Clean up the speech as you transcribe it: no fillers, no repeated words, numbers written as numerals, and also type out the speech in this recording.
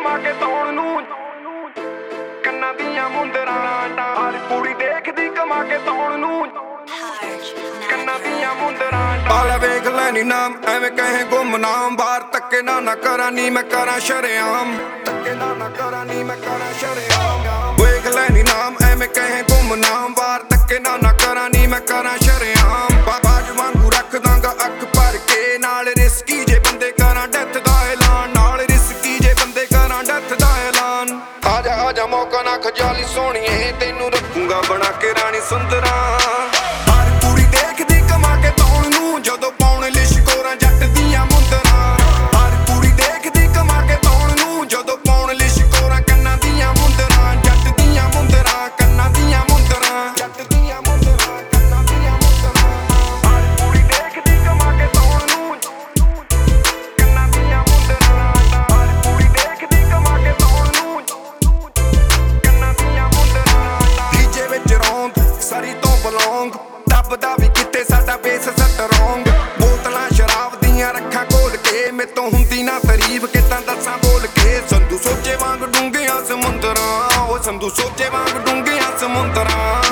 ਕਮਾ ਕੇ ਤੌਣ ਨੂੰ ਕੰਨਾਂ ਦੀਆਂ ਮੁੰਦਰਾਂ ਹਰ ਕੁੜੀ ਦੇਖਦੀ ਕਮਾ ਕੇ ਤੌਣ ਨੂੰ ਕੰਨਾਂ ਦੀਆਂ ਮੁੰਦਰਾਂ ਆਲਾ ਵੇਖ ਲੈਣੀ ਨਾਮ ਐਵੇਂ ਕਹੇ ਗੁੰਮਨਾਮ ਬਾਹਰ ਧੱਕੇ ਨਾ ਕਰਾਂ ਨੀ ਮੈਂ ਕਰਾਂ ਸ਼ਰੇਆਮ ਧੱਕੇ ਨਾ ਕਰਾਂ ਨੀ ਮੈਂ ਕਰਾਂ ਸ਼ਰੇਆਮ ਵੇਖ ਲੈਣੀ ਨਾਮ ਐਵੇਂ ਕਹੇ ਗੁੰਮਨਾਮ ਬਾਹਰ ਧੱਕੇ ਨਾ ਕਰਾਂ ਨੀ ਮੈਂ ਕਰਾਂ ਸ਼ਰੇਆਮ ਬਾਜ ਵਾਂਗੂ ਰੱਖ ਦਾਂਗਾ ਅੱਖ ਭਰ ਕੇ ਨਾਲ ਰਿਸਕੀ ਜੇ ਬੰਦੇ ਕਰਾਂ ਡੈਥ ਦਾ ਐਲਾਨ ਨਾਲ ਰਿਸਕੀ ਜੇ ਬੰਦੇ ਕਰਾਂ ਡੈਥ ਦਾ ਐਲਾਨ ਆਜਾ ਮੌਕਾ ਨਾ ਖਜਾਲੀ ਸੋਹਣੀਏ ਤੈਨੂੰ ਰੱਖੂੰਗਾ ਬਣਾ ਕੇ ਰਾਣੀ ਸੁੰਦਰਾਂ ਹਰ ਕੁੜੀ ਦੇਖਦੀ ਕਮਾ ਕੇ ਤੌਣ ਨੂੰ ਜਦੋਂ ਪਾਉਣ ਲਿਸ਼ਕੋਰਾਂ ਜੱਟ ਦੀਆਂ ਮੁੰਦਰਾਂ ਹਰ ਕੁੜੀ ਦੇਖਦੀ ਕਮਾ ਕੇ ਤੌਣ ਨੂੰ ਜਦੋਂ ਪਾਉਣ ਲਿਸ਼ਕੋਰਾਂ ਕੰਨਾਂ ਦੀਆਂ ਮੁੰਦਰਾਂ ਜੱਟ ਦੀਆਂ ਮੁੰਦਰਾਂ ਕੰਨਾਂ ਦੀਆਂ ਮੁੰਦਰਾਂ ਜੱਟ ਦੀਆਂ ਮੁੰਦਰਾਂ ਕੰਨਾਂ ਦੀਆਂ ਮੁੰਦਰਾਂ ਹਰ ਕੁੜੀ ਦੇਖਦੀ ਕਮਾ ਕੇ ਤੌਣ ਨੂੰ ਕੰਨਾਂ ਦੀਆਂ ਮੁੰਦਰਾਂ ਹਰ ਕੁੜੀ ਦੇਖਦੀ ਕਮਾ ਕੇ ਤੌਣ ਨੂੰ ਕੰਨਾਂ ਦੀਆਂ ਮੁੰਦਰਾਂ ਡੀਜੇ ਵਿੱਚ ਰੌਂਦ ਸਰੀ ਤੋਂ ਬਲੌਂਗ ਦੱਬਦਾ ਵੀ ਕਿਤੇ ਸਾਡਾ ਬੇਸ ਸਟਰੋਂਗ ਬੋਤਲਾਂ ਸ਼ਰਾਬ ਦੀਆਂ ਰੱਖਾਂ ਖੋਲ ਕੇ ਮੇਤੋਂ ਹੁੰਦੀ ਨਾ ਤਾਰੀਫ ਕਿੱਦਾਂ ਦੱਸਾਂ ਬੋਲ ਕੇ ਸੰਧੂ ਸੋਚੇ ਵਾਂਗ ਡੂੰਘੀਆਂ ਸਮੁੰਦਰਾਂ ਉਹ ਸੰਧੂ ਸੋਚੇ ਵਾਂਗ ਡੂੰਘੀਆਂ ਸਮੁੰਦਰਾਂ